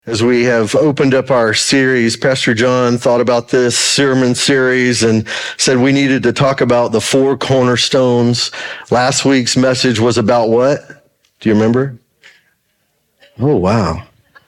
As we have opened up our series, Pastor John thought about this sermon series and said we needed to talk about the four cornerstones. Last week's message was about what? Do you remember? Oh, wow.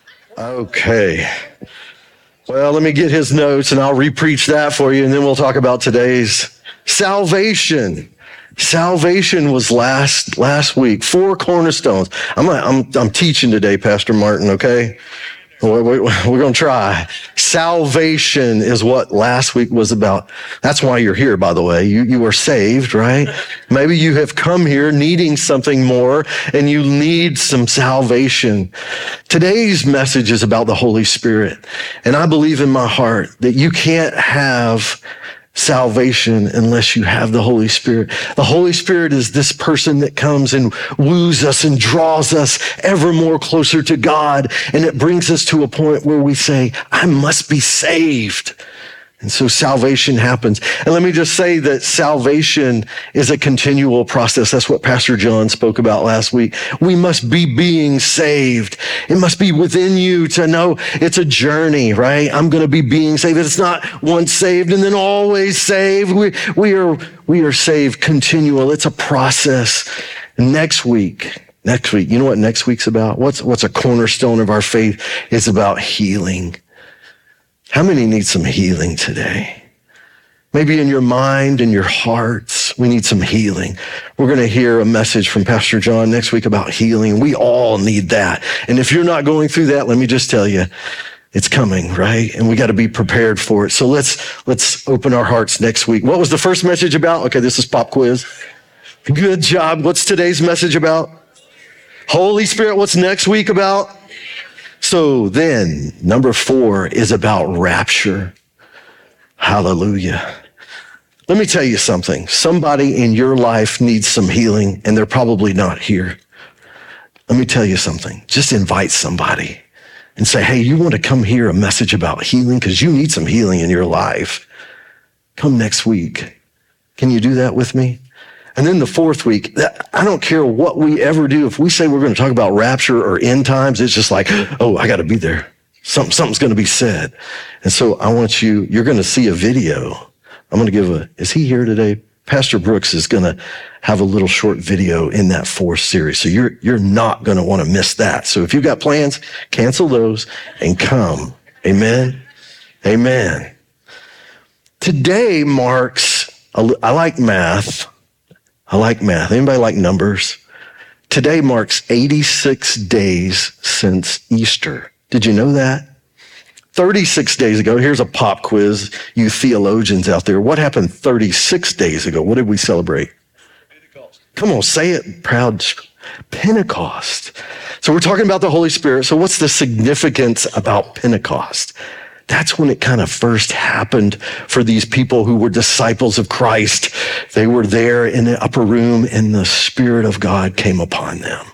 Okay. Well, let me get his notes and I'll repreach that for you, and then we'll talk about today's salvation. Salvation was last week. Four cornerstones. I'm teaching today, Pastor Martin, okay? We're going to try. Salvation is what last week was about. That's why you're here, by the way. You were saved, right? Maybe you have come here needing something more and you need some salvation. Today's message is about the Holy Spirit. And I believe in my heart that you can't have salvation unless you have the Holy Spirit. The Holy Spirit is this person that comes and woos us and draws us ever more closer to God. And it brings us to a point where we say, I must be saved. And so salvation happens. And let me just say that salvation is a continual process. That's what Pastor John spoke about last week. We must be being saved. It must be within you to know it's a journey, right? I'm going to be being saved. It's not once saved and then always saved. We are saved continual. It's a process. Next week, you know what next week's about? What's a cornerstone of our faith? It's about healing. How many need some healing today? Maybe in your mind and your hearts, we need some healing. We're going to hear a message from Pastor John next week about healing. We all need that. And if you're not going through that, let me just tell you, it's coming, right? And we got to be prepared for it. So let's open our hearts next week. What was the first message about? Okay, this is pop quiz. Good job. What's today's message about? Holy Spirit. What's next week about? So then, number 4 is about rapture. Hallelujah. Let me tell you something. Somebody in your life needs some healing, and they're probably not here. Let me tell you something. Just invite somebody and say, hey, you want to come hear a message about healing? Because you need some healing in your life. Come next week. Can you do that with me? And then the 4th week, I don't care what we ever do. If we say we're going to talk about rapture or end times, it's just like, oh, I got to be there. Something's going to be said. And so I want you're going to see a video. I'm going to give is he here today? Pastor Brooks is going to have a little short video in that 4th series. So you're not going to want to miss that. So if you've got plans, cancel those and come. Amen. Amen. Today marks, I like math. Anybody like numbers? Today marks 86 days since Easter. Did you know that? 36 days ago, here's a pop quiz, you theologians out there. What happened 36 days ago? What did we celebrate? Pentecost. Come on, say it proud. Pentecost. So we're talking about the Holy Spirit. So what's the significance about Pentecost? That's when it kind of first happened for these people who were disciples of Christ. They were there in the upper room and the Spirit of God came upon them.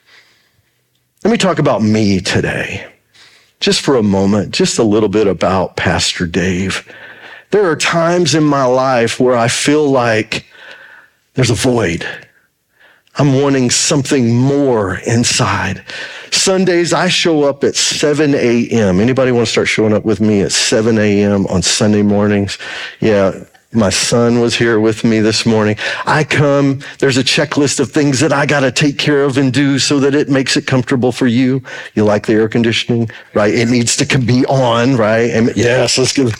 Let me talk about me today. Just for a moment, just a little bit about Pastor Dave. There are times in my life where I feel like there's a void. I'm wanting something more inside. Sundays, I show up at 7 a.m. Anybody want to start showing up with me at 7 a.m. on Sunday mornings? Yeah, my son was here with me this morning. I come, there's a checklist of things that I got to take care of and do so that it makes it comfortable for you. You like the air conditioning, right? It needs to be on, right? And yes, let's go.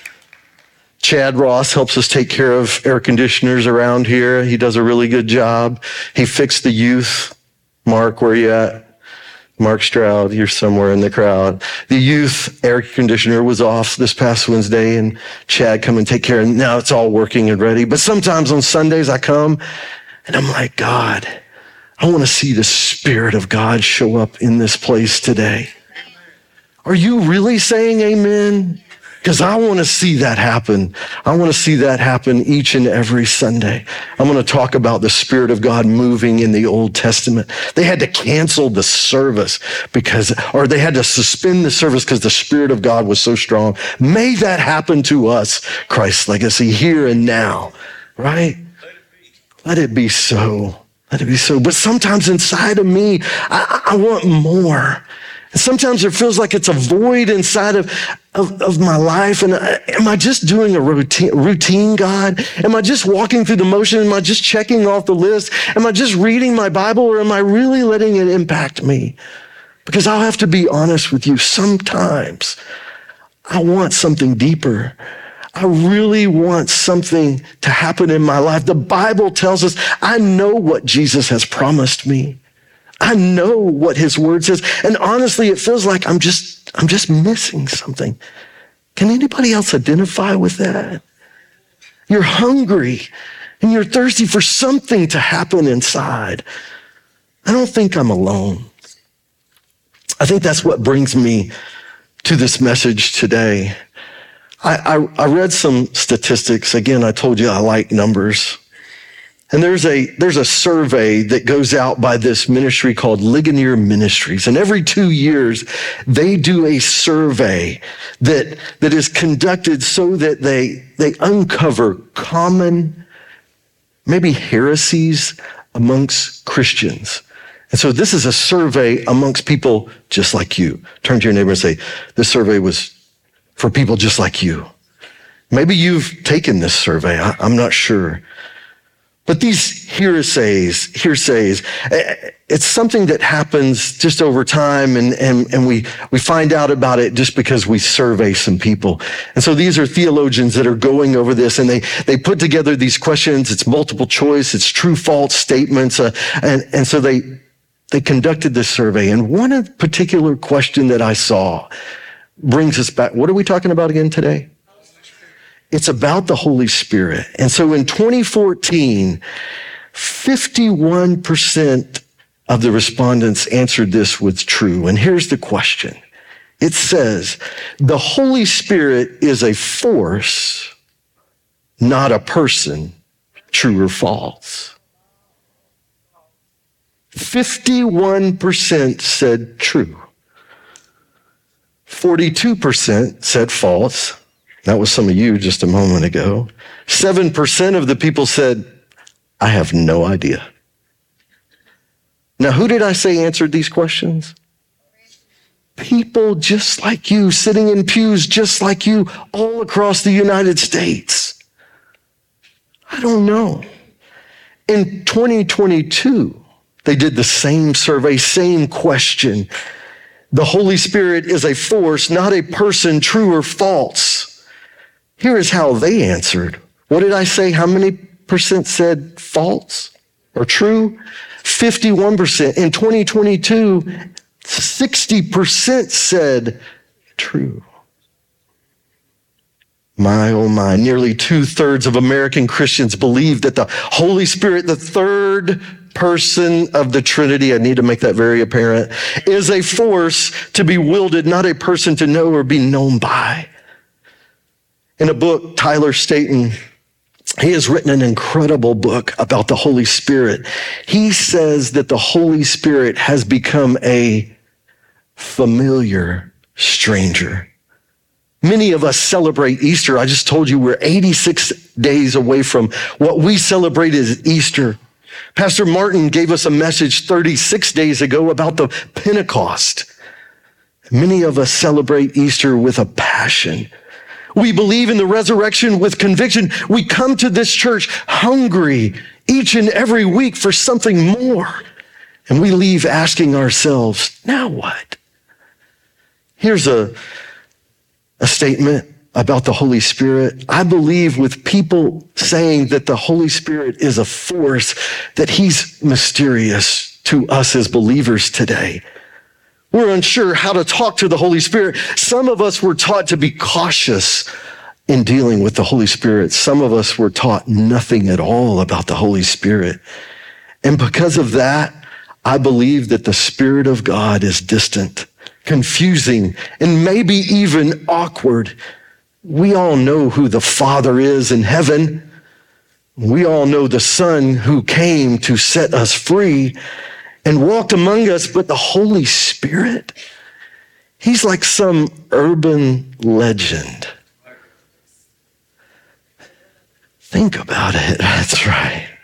Chad Ross helps us take care of air conditioners around here. He does a really good job. He fixed the youth. Mark, where you at? Mark Stroud, you're somewhere in the crowd. The youth air conditioner was off this past Wednesday and Chad come and take care of it. Now it's all working and ready. But sometimes on Sundays I come and I'm like, God, I want to see the Spirit of God show up in this place today. Are you really saying amen? Because I want to see that happen. I want to see that happen each and every Sunday. I'm going to talk about the Spirit of God moving in the Old Testament. They had to cancel the service or they had to suspend the service because the Spirit of God was so strong. May that happen to us, Christ's Legacy, here and now, right? Let it be so. Let it be so. But sometimes inside of me, I want more. Sometimes it feels like it's a void inside of my life. And am I just doing a routine, God? Am I just walking through the motion? Am I just checking off the list? Am I just reading my Bible, or am I really letting it impact me? Because I'll have to be honest with you. Sometimes I want something deeper. I really want something to happen in my life. The Bible tells us, I know what Jesus has promised me. I know what his word says. And honestly, it feels like I'm just missing something. Can anybody else identify with that? You're hungry and you're thirsty for something to happen inside. I don't think I'm alone. I think that's what brings me to this message today. I read some statistics. Again, I told you I like numbers. And there's a survey that goes out by this ministry called Ligonier Ministries. And every 2 years, they do a survey that is conducted so that they uncover common, maybe heresies amongst Christians. And so this is a survey amongst people just like you. Turn to your neighbor and say, this survey was for people just like you. Maybe you've taken this survey. I'm not sure. But these heresies, it's something that happens just over time, and we find out about it just because we survey some people. And so these are theologians that are going over this, and they put together these questions. It's multiple choice, it's true, false statements, and so they conducted this survey. And one particular question that I saw brings us back. What are we talking about again today? It's about the Holy Spirit. And so in 2014, 51% of the respondents answered this with true. And here's the question. It says, the Holy Spirit is a force, not a person, true or false. 51% said true. 42% said false. That was some of you just a moment ago. 7% of the people said, I have no idea. Now, who did I say answered these questions? People just like you, sitting in pews just like you, all across the United States. I don't know. In 2022, they did the same survey, same question. The Holy Spirit is a force, not a person, true or false. Here is how they answered. What did I say? How many percent said false or true? 51%. In 2022, 60% said true. My, oh my, nearly 2/3 of American Christians believe that the Holy Spirit, the third person of the Trinity, I need to make that very apparent, is a force to be wielded, not a person to know or be known by. In a book, Tyler Staton, he has written an incredible book about the Holy Spirit. He says that the Holy Spirit has become a familiar stranger. Many of us celebrate Easter. I just told you we're 86 days away from what we celebrate as Easter. Pastor Martin gave us a message 36 days ago about the Pentecost. Many of us celebrate Easter with a passion. We believe in the resurrection with conviction. We come to this church hungry each and every week for something more. And we leave asking ourselves, now what? Here's a statement about the Holy Spirit. I believe with people saying that the Holy Spirit is a force, that he's mysterious to us as believers today. We're unsure how to talk to the Holy Spirit. Some of us were taught to be cautious in dealing with the Holy Spirit. Some of us were taught nothing at all about the Holy Spirit. And because of that, I believe that the Spirit of God is distant, confusing, and maybe even awkward. We all know who the Father is in heaven. We all know the Son who came to set us free and walked among us, but the Holy Spirit, he's like some urban legend. Think about it. That's right.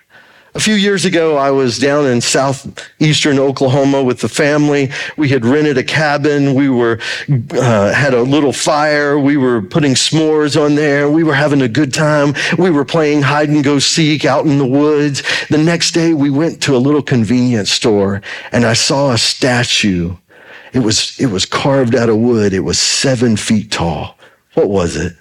A few years ago, I was down in southeastern Oklahoma with the family. We had rented a cabin. We had a little fire. We were putting s'mores on there. We were having a good time. We were playing hide and go seek out in the woods. The next day, we went to a little convenience store and I saw a statue. It was carved out of wood. It was 7 feet tall. What was it?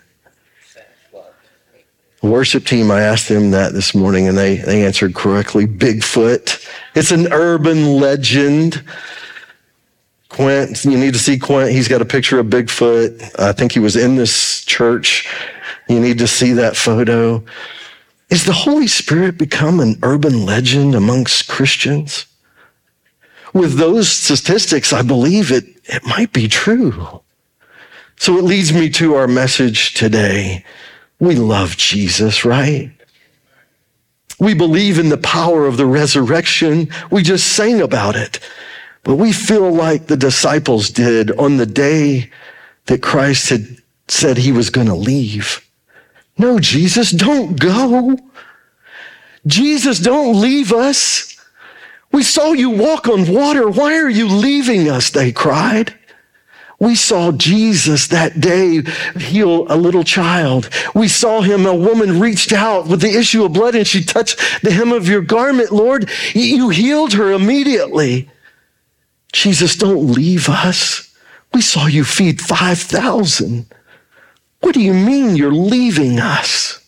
The worship team, I asked them that this morning and they answered correctly. Bigfoot. It's an urban legend. Quint, you need to see Quint. He's got a picture of Bigfoot. I think he was in this church. You need to see that photo. Is the Holy Spirit become an urban legend amongst Christians? With those statistics, I believe it might be true. So it leads me to our message today. We love Jesus, right? We believe in the power of the resurrection. We just sang about it. But we feel like the disciples did on the day that Christ had said he was going to leave. No, Jesus, don't go. Jesus, don't leave us. We saw you walk on water. Why are you leaving us? They cried. We saw Jesus that day heal a little child. We saw him, a woman reached out with the issue of blood and she touched the hem of your garment, Lord. You healed her immediately. Jesus, don't leave us. We saw you feed 5,000. What do you mean you're leaving us?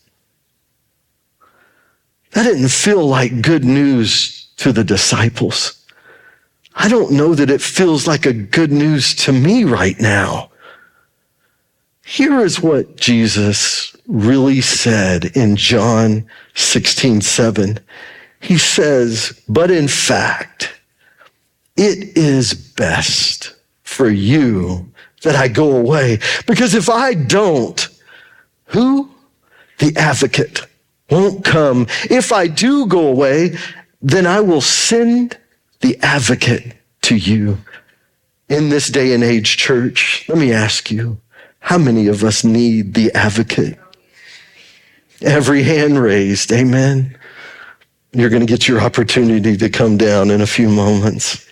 That didn't feel like good news to the disciples. I don't know that it feels like a good news to me right now. Here is what Jesus really said in John 16:7. He says, but in fact, it is best for you that I go away. Because if I don't, who? The advocate won't come. If I do go away, then I will send the advocate to you. In this day and age, church, let me ask you, how many of us need the advocate? Every hand raised, amen. You're going to get your opportunity to come down in a few moments.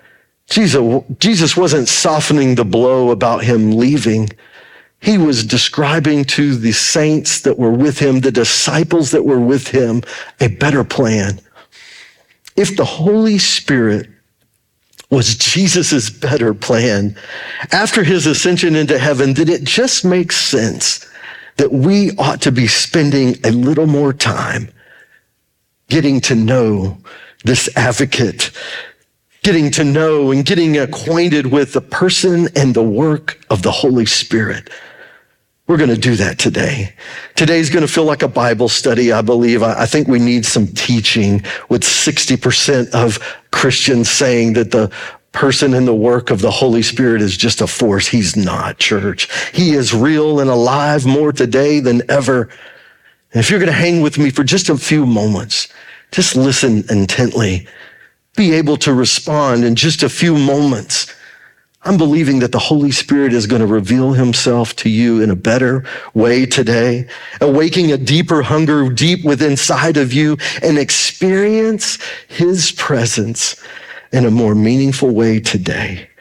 Jesus wasn't softening the blow about him leaving. He was describing to the saints that were with him, the disciples that were with him, a better plan. If the Holy Spirit was Jesus's better plan after his ascension into heaven, then it just makes sense that we ought to be spending a little more time getting to know this advocate, getting to know and getting acquainted with the person and the work of the Holy Spirit. We're going to do that today. Today's going to feel like a Bible study, I believe. I think we need some teaching with 60% of Christians saying that the person and the work of the Holy Spirit is just a force. He's not, church. He is real and alive more today than ever. And if you're going to hang with me for just a few moments, just listen intently. Be able to respond in just a few moments. I'm believing that the Holy Spirit is going to reveal himself to you in a better way today, awaking a deeper hunger deep within inside of you and experience his presence in a more meaningful way today.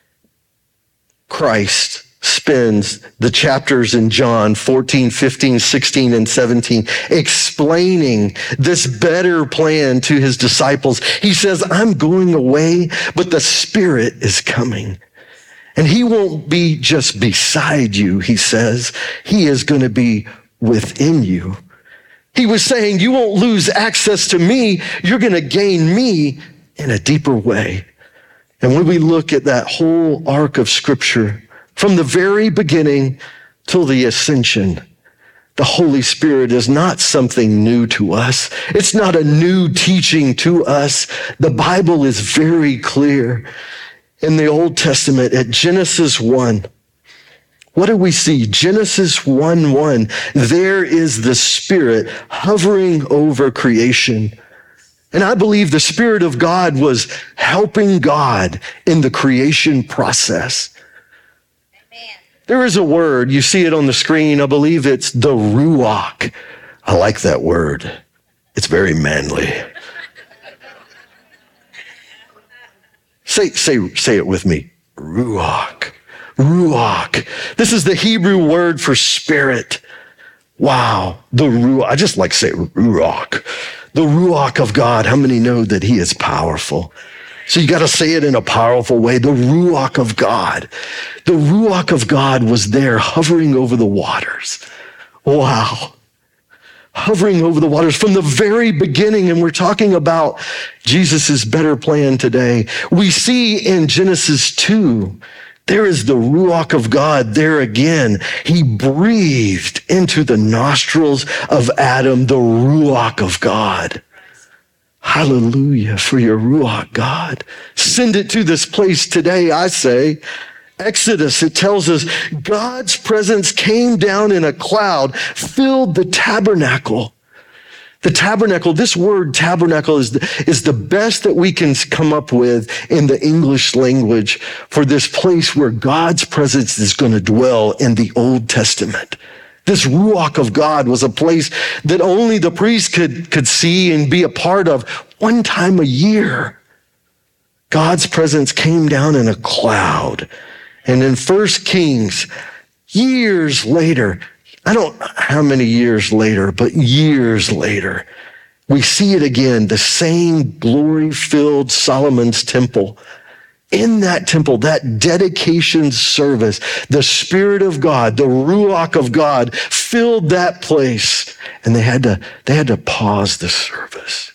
Christ spends the chapters in John 14, 15, 16, and 17 explaining this better plan to his disciples. He says, I'm going away, but the Spirit is coming. And he won't be just beside you, he says. He is going to be within you. He was saying, you won't lose access to me. You're going to gain me in a deeper way. And when we look at that whole arc of Scripture, from the very beginning till the ascension, the Holy Spirit is not something new to us. It's not a new teaching to us. The Bible is very clear. In the Old Testament, at Genesis 1, what do we see? Genesis 1:1. There is the Spirit hovering over creation. And I believe the Spirit of God was helping God in the creation process. Amen. There is a word, you see it on the screen. I believe it's the Ruach. I like that word. It's very manly. Say it with me. Ruach. Ruach. This is the Hebrew word for spirit. Wow. The Ruach. I just like to say Ruach. The Ruach of God. How many know that he is powerful? So you got to say it in a powerful way. The Ruach of God. The Ruach of God was there hovering over the waters. Wow. Hovering over the waters from the very beginning. And we're talking about Jesus's better plan today. We see in Genesis 2, there is the Ruach of God there again. He breathed into the nostrils of Adam the Ruach of God. Hallelujah for your Ruach, God. Send it to this place today, I say. Exodus, it tells us God's presence came down in a cloud, filled the tabernacle. The tabernacle, this word tabernacle is the best that we can come up with in the English language for this place where God's presence is going to dwell in the Old Testament. This Ruach of God was a place that only the priest could see and be a part of one time a year. God's presence came down in a cloud. And in 1 Kings, years later, I don't know how many years later, but years later, we see it again, the same glory-filled Solomon's temple. In that temple, that dedication service, the Spirit of God, the Ruach of God filled that place. And they had to pause the service.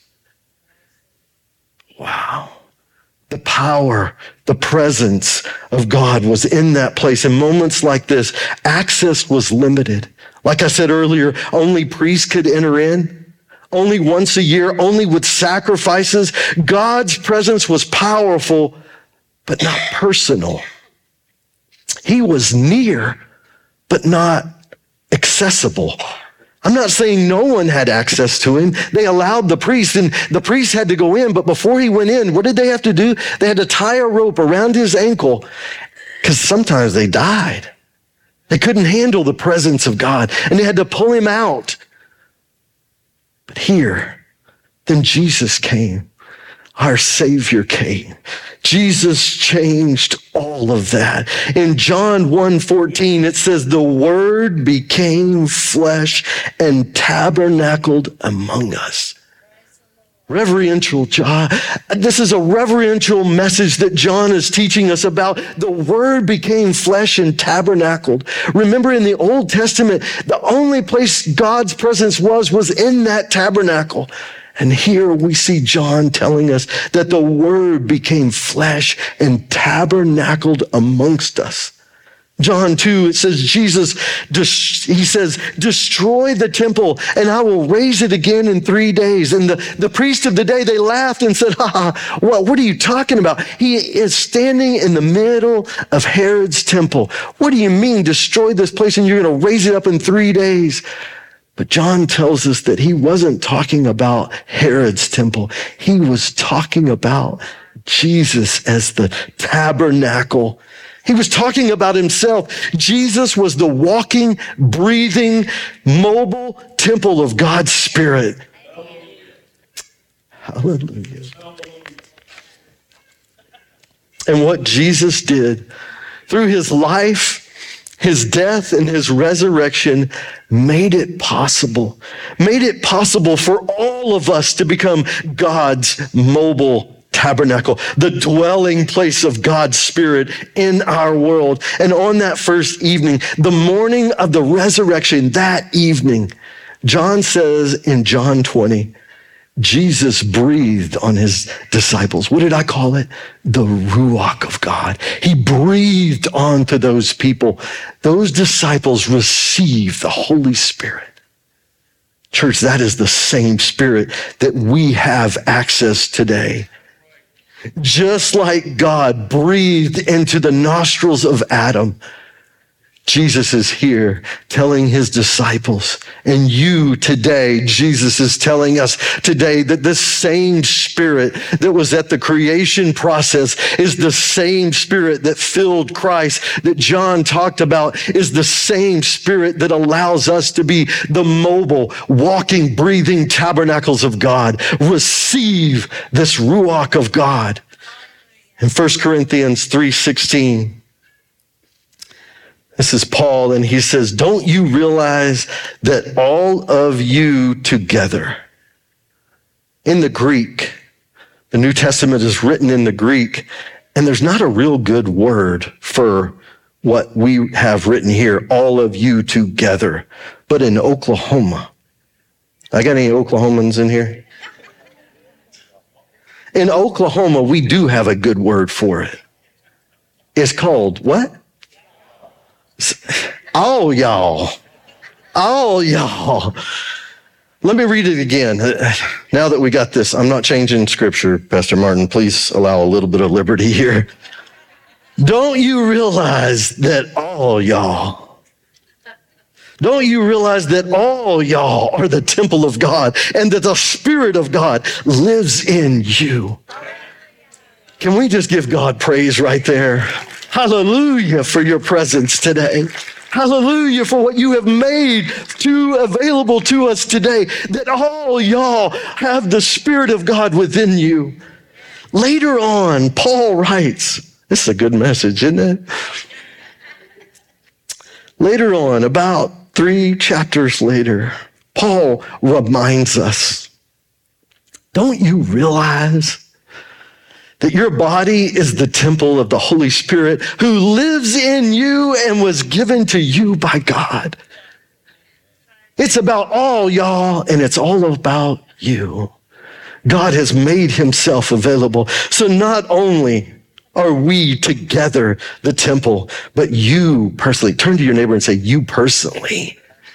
Wow. The power, the presence of God was in that place. In moments like this, access was limited. Like I said earlier, only priests could enter in. Only once a year, only with sacrifices. God's presence was powerful, but not personal. He was near, but not accessible. I'm not saying no one had access to him. They allowed the priest, and the priest had to go in, but before he went in, what did they have to do? They had to tie a rope around his ankle, because sometimes they died. They couldn't handle the presence of God, and they had to pull him out. But here, then Jesus came. Our Savior came. Jesus changed all of that. In John 1:14, it says, the Word became flesh and tabernacled among us. Reverential John. This is a reverential message that John is teaching us about. The Word became flesh and tabernacled. Remember, in the Old Testament, the only place God's presence was in that tabernacle. And here we see John telling us that the Word became flesh and tabernacled amongst us. John 2, it says, he says, destroy the temple and I will raise it again in 3 days. And the priest of the day, they laughed and said, what are you talking about? He is standing in the middle of Herod's temple. What do you mean, destroy this place and you're going to raise it up in 3 days? But John tells us that he wasn't talking about Herod's temple. He was talking about Jesus as the tabernacle. He was talking about himself. Jesus was the walking, breathing, mobile temple of God's Spirit. Hallelujah. And what Jesus did through his life, his death and his resurrection made it possible for all of us to become God's mobile tabernacle, the dwelling place of God's Spirit in our world. And on that first evening, the morning of the resurrection, that evening, John says in John 20, Jesus breathed on his disciples. What did I call it? The Ruach of God. He breathed onto those people. Those disciples received the Holy Spirit. Church, that is the same Spirit that we have access today. Just like God breathed into the nostrils of Adam, Jesus is here telling his disciples, and you today, Jesus is telling us today that this same Spirit that was at the creation process is the same Spirit that filled Christ, that John talked about, is the same Spirit that allows us to be the mobile, walking, breathing tabernacles of God. Receive this Ruach of God. In 1 Corinthians 3:16, this is Paul, and he says, don't you realize that all of you together, in the Greek, the New Testament is written in the Greek, and there's not a real good word for what we have written here, all of you together. But in Oklahoma, I got any Oklahomans in here? In Oklahoma, we do have a good word for it. It's called what? All y'all. All y'all. Let me read it again. Now that we got this, I'm not changing scripture, Pastor Martin. Please allow a little bit of liberty here. Don't you realize that all y'all, don't you realize that all y'all are the temple of God and that the Spirit of God lives in you? Can we just give God praise right there? Hallelujah for your presence today. Hallelujah for what you have made available to us today, that all y'all have the Spirit of God within you. Later on, Paul writes, this is a good message, isn't it? Later on, about 3 chapters later, Paul reminds us, don't you realize that your body is the temple of the Holy Spirit who lives in you and was given to you by God? It's about all y'all, and it's all about you. God has made himself available. So not only are we together the temple, but you personally, turn to your neighbor and say, you personally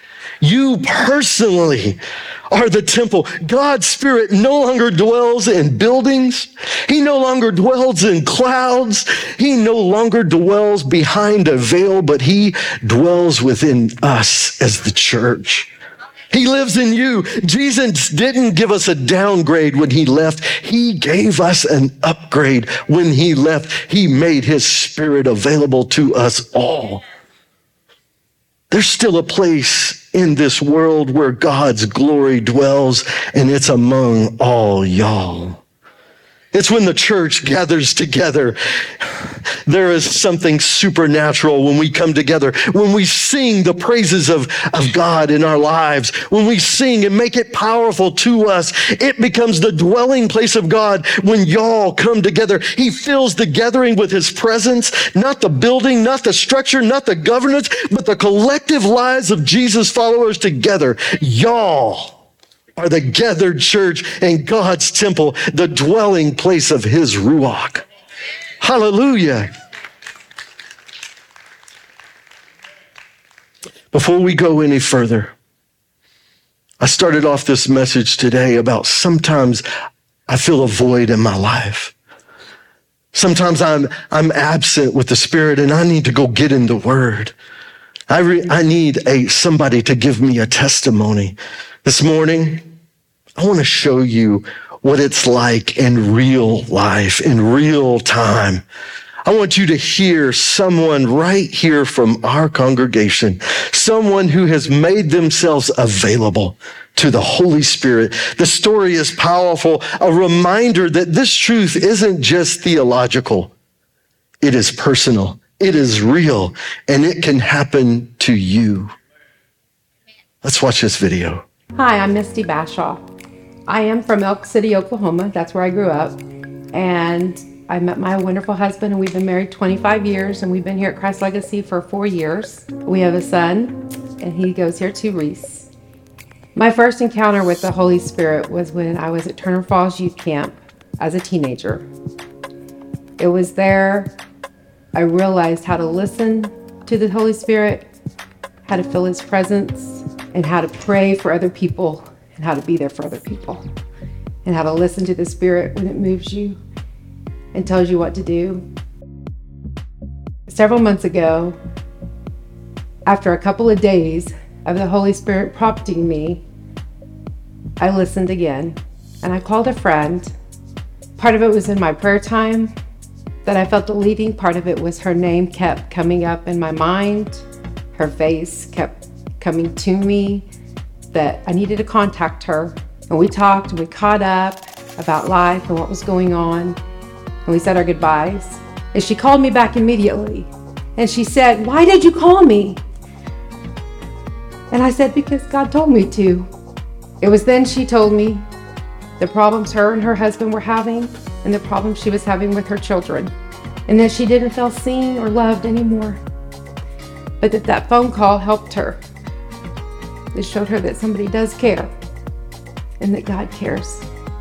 are the temple. God's Spirit no longer dwells in buildings. He no longer dwells in clouds. He no longer dwells behind a veil, but he dwells within us as the church. He lives in you. Jesus didn't give us a downgrade when he left. He gave us an upgrade when he left. He made his Spirit available to us all. There's still a place in this world where God's glory dwells, and it's among all y'all. It's when the church gathers together. There is something supernatural when we come together, when we sing the praises of God in our lives, when we sing and make it powerful to us. It becomes the dwelling place of God when y'all come together. He fills the gathering with his presence, not the building, not the structure, not the governance, but the collective lives of Jesus followers together. Y'all are the gathered church and God's temple, the dwelling place of his Ruach. Hallelujah. Before we go any further, I started off this message today about sometimes I feel a void in my life. Sometimes I'm absent with the Spirit and I need to go get in the Word. I need somebody to give me a testimony. This morning, I want to show you what it's like in real life, in real time. I want you to hear someone right here from our congregation, someone who has made themselves available to the Holy Spirit. The story is powerful, a reminder that this truth isn't just theological. It is personal, it is real, and it can happen to you. Let's watch this video. Hi, I'm Misty Bashaw. I am from Elk City, Oklahoma. That's where I grew up. And I met my wonderful husband, and we've been married 25 years, and we've been here at Christ Legacy for 4 years. We have a son, and he goes here too, Reese. My first encounter with the Holy Spirit was when I was at Turner Falls Youth Camp as a teenager. It was there I realized how to listen to the Holy Spirit, how to feel his presence, and how to pray for other people, and how to be there for other people, and how to listen to the Spirit when it moves you and tells you what to do. Several months ago, After a couple of days of the Holy Spirit prompting me, I listened again and I called a friend. Part of it was in my prayer time that I felt the leading. Part of it was her name kept coming up in my mind. Her face kept coming to me, that I needed to contact her. And we talked and we caught up about life and what was going on. And we said our goodbyes. And she called me back immediately. And she said, "Why did you call me?" And I said, "Because God told me to." It was then she told me the problems her and her husband were having and the problems she was having with her children. And that she didn't feel seen or loved anymore. But that phone call helped her. It showed her that somebody does care and that God cares.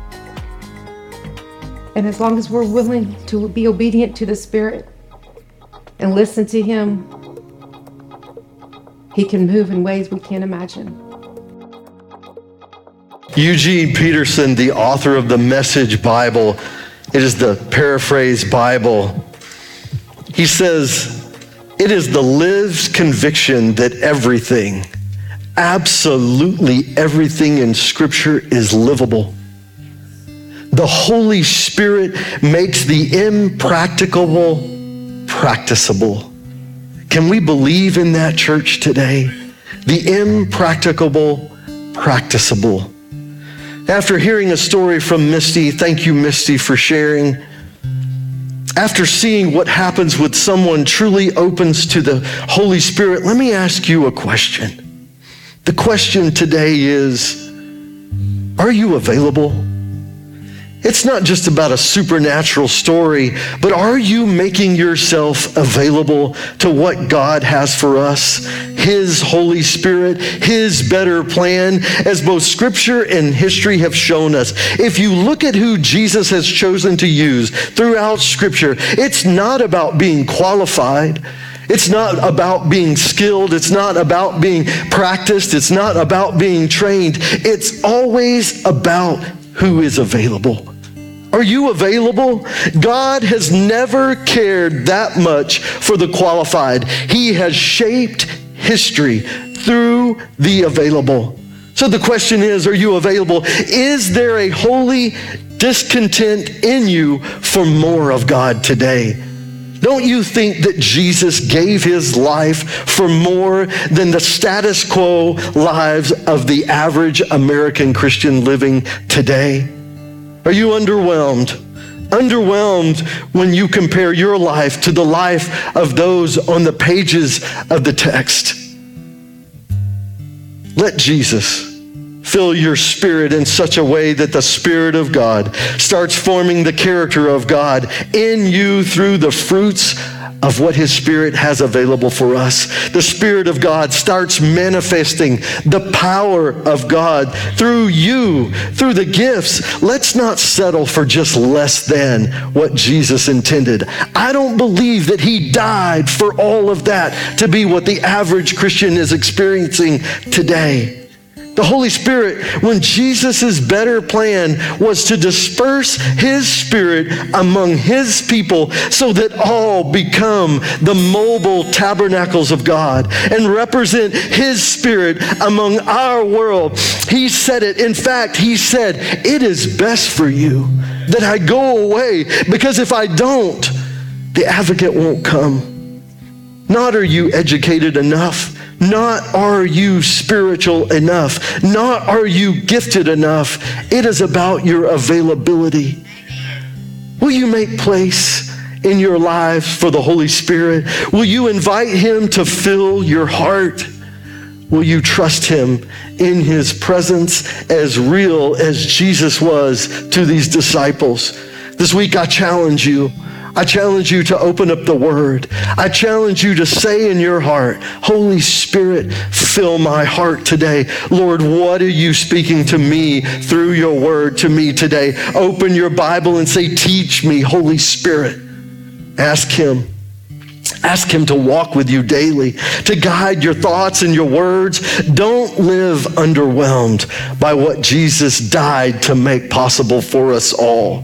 And as long as we're willing to be obedient to the Spirit and listen to Him, He can move in ways we can't imagine. Eugene Peterson, the author of the Message Bible, it is the paraphrase Bible. He says, "It is the lived conviction that everything, absolutely everything in Scripture is livable. The Holy Spirit makes the impracticable practicable." Can we believe in that, church, today? The impracticable practicable. After hearing a story from Misty, thank you, Misty, for sharing. After seeing what happens when someone truly opens to the Holy Spirit, let me ask you a question. The question today is, are you available? It's not just about a supernatural story, but are you making yourself available to what God has for us? His Holy Spirit, His better plan, as both Scripture and history have shown us. If you look at who Jesus has chosen to use throughout Scripture, it's not about being qualified. It's not about being skilled. It's not about being practiced. It's not about being trained. It's always about who is available. Are you available? God has never cared that much for the qualified. He has shaped history through the available. So the question is, are you available? Is there a holy discontent in you for more of God today? Don't you think that Jesus gave His life for more than the status quo lives of the average American Christian living today? Are you underwhelmed? Underwhelmed when you compare your life to the life of those on the pages of the text? Let Jesus fill your spirit in such a way that the Spirit of God starts forming the character of God in you through the fruits of what His Spirit has available for us. The Spirit of God starts manifesting the power of God through you, through the gifts. Let's not settle for just less than what Jesus intended. I don't believe that He died for all of that to be what the average Christian is experiencing today. The Holy Spirit, when Jesus' better plan was to disperse His Spirit among His people so that all become the mobile tabernacles of God and represent His Spirit among our world. He said it. In fact, He said, "It is best for you that I go away, because if I don't, the advocate won't come." Not are you educated enough. Not are you spiritual enough. Not are you gifted enough. It is about your availability. Will you make place in your lives for the Holy Spirit? Will you invite Him to fill your heart? Will you trust Him in His presence as real as Jesus was to these disciples? This week I challenge you. I challenge you to open up the Word. I challenge you to say in your heart, "Holy Spirit, fill my heart today. Lord, what are you speaking to me through your Word to me today?" Open your Bible and say, "Teach me, Holy Spirit." Ask Him. Ask Him to walk with you daily, to guide your thoughts and your words. Don't live underwhelmed by what Jesus died to make possible for us all.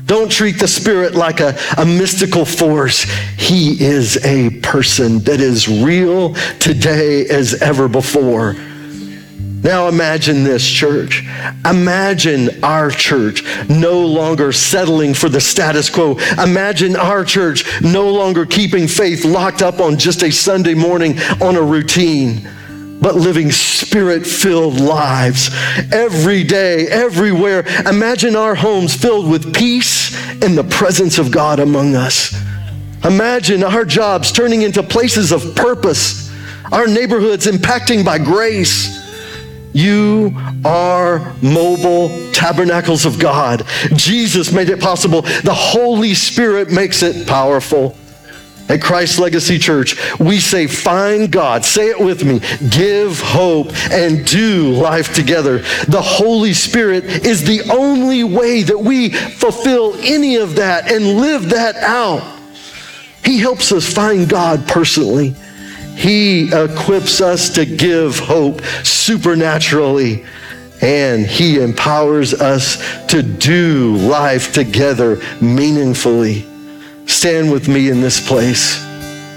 Don't treat the Spirit like a mystical force. He is a person that is real today as ever before. Now imagine this, church. Imagine our church no longer settling for the status quo. Imagine our church no longer keeping faith locked up on just a Sunday morning on a routine, but living Spirit-filled lives every day, everywhere. Imagine our homes filled with peace and the presence of God among us. Imagine our jobs turning into places of purpose, our neighborhoods impacting by grace. You are mobile tabernacles of God. Jesus made it possible. The Holy Spirit makes it powerful. At Christ Legacy Church, we say, find God. Say it with me. Give hope and do life together. The Holy Spirit is the only way that we fulfill any of that and live that out. He helps us find God personally. He equips us to give hope supernaturally, and He empowers us to do life together meaningfully. Stand with me in this place.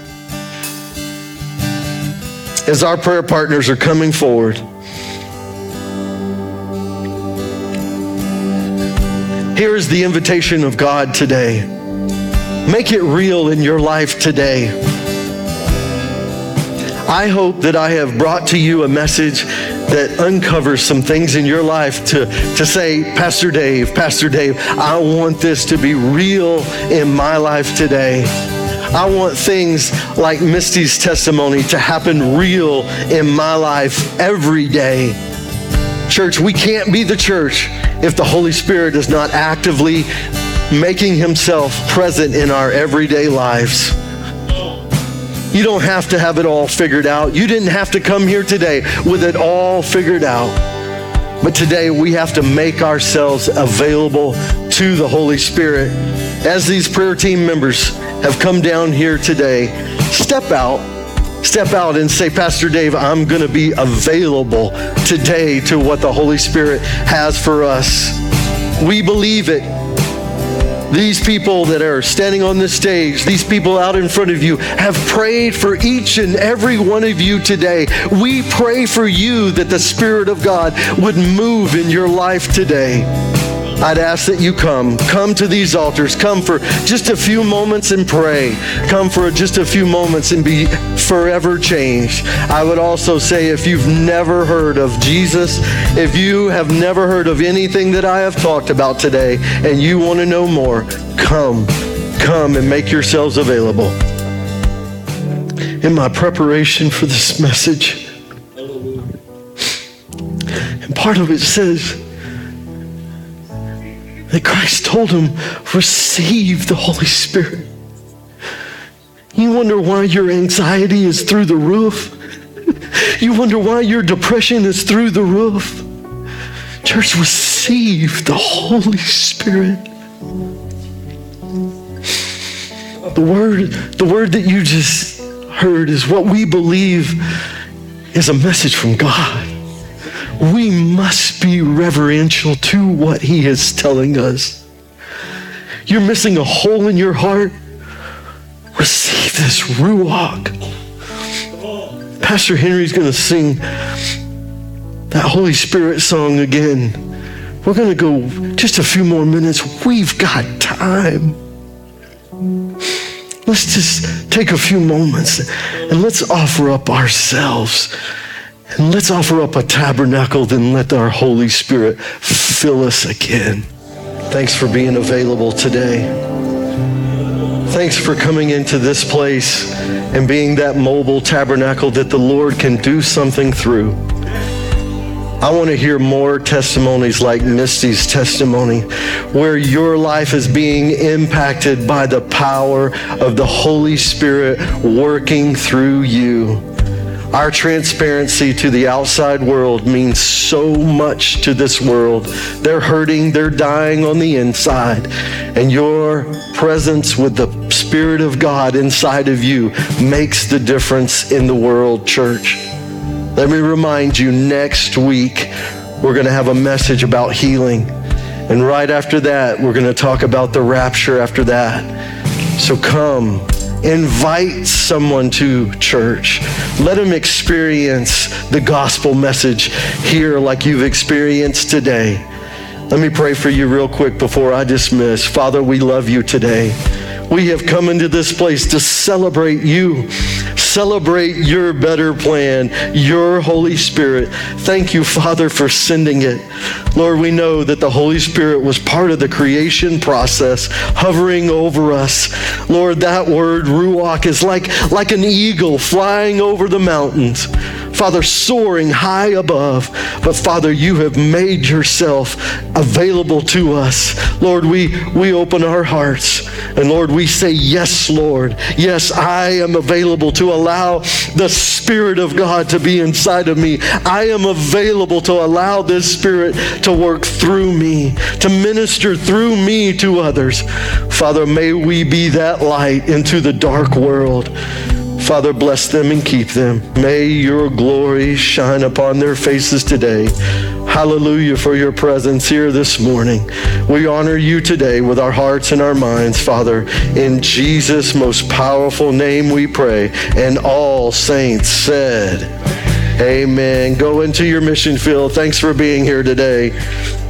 As our prayer partners are coming forward, here is the invitation of God today. Make it real in your life today. I hope that I have brought to you a message that uncovers some things in your life to say, Pastor Dave, I want this to be real in my life today. I want things like Misty's testimony to happen real in my life every day. Church, we can't be the church if the Holy Spirit is not actively making Himself present in our everyday lives. You don't have to have it all figured out. You didn't have to come here today with it all figured out. But today we have to make ourselves available to the Holy Spirit. As these prayer team members have come down here today, step out and say, Pastor Dave, I'm going to be available today to what the Holy Spirit has for us. We believe it. These people that are standing on this stage, these people out in front of you, have prayed for each and every one of you today. We pray for you that the Spirit of God would move in your life today. I'd ask that you come to these altars, come for just a few moments and pray. Come for just a few moments and be forever changed. I would also say, if you've never heard of Jesus, if you have never heard of anything that I have talked about today and you want to know more, come and make yourselves available. In my preparation for this message, and part of it says that Christ told him, receive the Holy Spirit. You wonder why your anxiety is through the roof? You wonder why your depression is through the roof? Church, receive the Holy Spirit. The word that you just heard is what we believe is a message from God. We must be reverential to what He is telling us. You're missing a hole in your heart. Receive this Ruach. Pastor Henry's going to sing that Holy Spirit song again. We're going to go just a few more minutes. We've got time. Let's just take a few moments and let's offer up ourselves. And let's offer up a tabernacle, then let our Holy Spirit fill us again. Thanks for being available today. Thanks for coming into this place and being that mobile tabernacle that the Lord can do something through. I want to hear more testimonies like Misty's testimony, where your life is being impacted by the power of the Holy Spirit working through you. Our transparency to the outside world means so much to this world. They're hurting, they're dying on the inside. And your presence with the Spirit of God inside of you makes the difference in the world, church. Let me remind you, next week, we're going to have a message about healing. And right after that, we're going to talk about the rapture after that. So come, invite someone to church. Let them experience the gospel message here like you've experienced today. Let me pray for you real quick before I dismiss. Father, we love you today. We have come into this place to celebrate you, celebrate your better plan, your Holy Spirit. Thank you, Father, for sending it. Lord, we know that the Holy Spirit was part of the creation process, hovering over us. Lord, that word, ruach, is like an eagle flying over the mountains. Father, soaring high above. But Father, you have made yourself available to us. Lord, we open our hearts. And Lord, we say, yes, Lord. Yes, I am available to allow the Spirit of God to be inside of me. I am available to allow this Spirit to work through me, to minister through me to others. Father, may we be that light into the dark world. Father, bless them and keep them. May your glory shine upon their faces today. Hallelujah for your presence here this morning. We honor you today with our hearts and our minds, Father. In Jesus' most powerful name we pray. And all saints said, amen. Go into your mission field. Thanks for being here today.